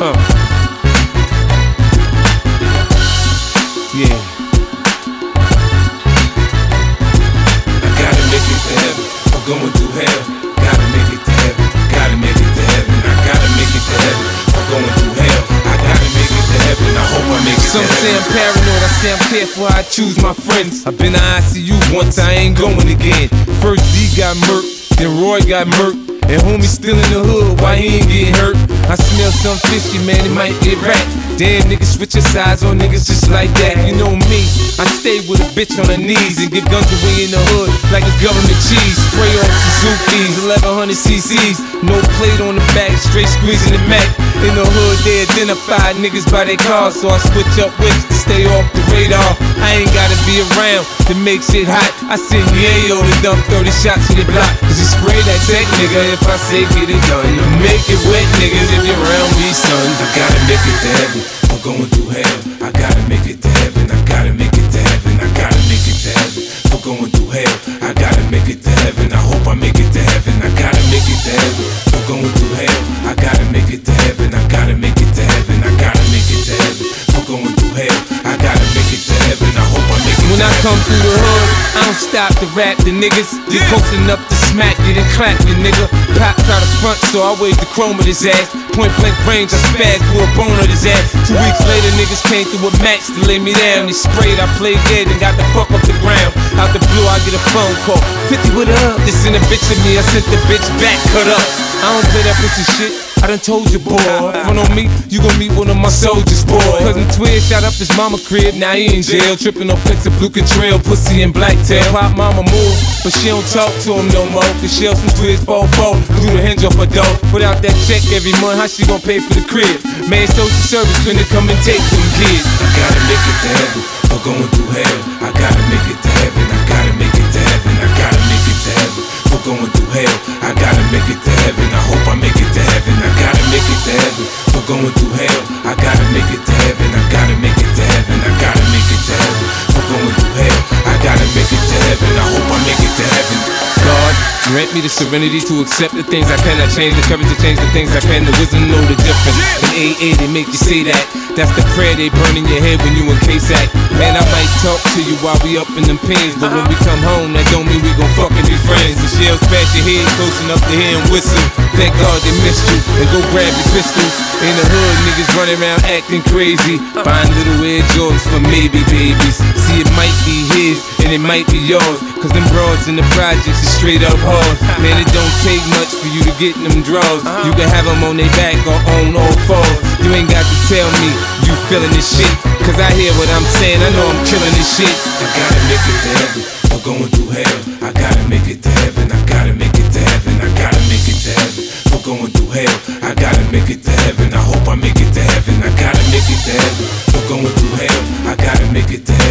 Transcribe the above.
Yeah. I gotta make it to heaven. I'm going through hell. Gotta make it to heaven. Gotta make it to heaven. I gotta make it to heaven. I'm going through hell. I gotta make it to heaven. I hope I make it to heaven. Some say I'm paranoid. I say I'm careful. I choose my friends. I've been to ICU once. I ain't going again. First D got murked, then Roy got murked. And homie still in the hood, why he ain't getting hurt? I smell some fishy, man, it might get wrapped. Damn, niggas switch your sides on niggas just like that. You know me, I stay with a bitch on her knees and give guns away in the hood like it's government cheese. Spray off Suzuki's, 1100 cc's, no plate on the back, straight squeezing the Mac. In the hood, they identify niggas by their cars, so I switch up with to stay off the radar. I ain't gotta be around to make shit hot. I send Yayo to dump 30 shots in the block, cause he spray that tech nigga if I say get it done. You make it wet niggas if you're around me, son. I gotta make it to heaven. I'm going through hell. I gotta make it to heaven. I gotta make it to heaven. I gotta make it to heaven. I'm going through hell. I gotta make it to heaven. I hope I make it to heaven. I gotta make it to heaven. I'm going through hell. I gotta make it to heaven. I gotta make it to heaven. I gotta make it to heaven. I'm going through hell. I gotta make it to heaven. I hope I make it to heaven. When I come through the hood, I don't stop to rap the niggas. You posting up to smack you, then clap you, nigga. Pop out the front, so I waved the chrome at his ass. Point blank range, I spaz, blew a bone at his ass. 2 weeks later, niggas came through with Max to lay me down. They sprayed, I played dead and got the fuck off the ground. Out the blue, I get a phone call. 50, what up? This in a bitch of me, I sent the bitch back, cut up. I don't play that pussy shit. I done told you, boy. Front on me, you gon' meet one of my soldiers, boy. Cousin Twin shot up his mama crib, now he in jail. Trippin' on flicks of blue contrail, pussy and blacktail. Pop mama move, but she don't talk to him no more. Cause she some Twiz 4-4, do the hinge off her door. Without that check every month, how she gon' pay for the crib? Man, social service finna come and take them kids. I gotta make it to heaven, for going through hell. I gotta make it to heaven, I gotta make it to heaven. I gotta make it to heaven, for going through hell. I gotta make it to heaven, I hope I make it to heaven. I gotta make it to heaven, for going through hell. I gotta make it to heaven, I gotta make it to heaven. I gotta make it to heaven, for going through hell. I gotta make it to heaven, I hope I make it to heaven. God, grant me the serenity to accept the things I cannot change, the courage to change the things I can, the wisdom to know the difference. In AA they make you say that. That's the prayer they burn in your head when you in K-Sac. Man, I might talk to you while we up in them pins, but when we come home, that don't mean we gon' fucking be friends. The shells pass your head close enough to hear them whistle. Thank God they missed you, and go grab your pistol. In the hood, niggas running around acting crazy, buying little Air Jordans for maybe babies. See, it might be his, and it might be yours, cause them broads in the projects is straight up hard. Man, it don't take much for you to get in them draws. You can have them on their back or on all fours. You ain't got to tell me you feeling this shit, cause I hear what I'm saying, I know I'm killing this shit. I gotta make it to heaven, for going through hell. I gotta make it to heaven, I gotta make it to heaven. I gotta make it to heaven, for going through hell. I gotta make it to heaven, I hope I make it to heaven. I gotta make it to heaven, for going through hell. I gotta make it to heaven.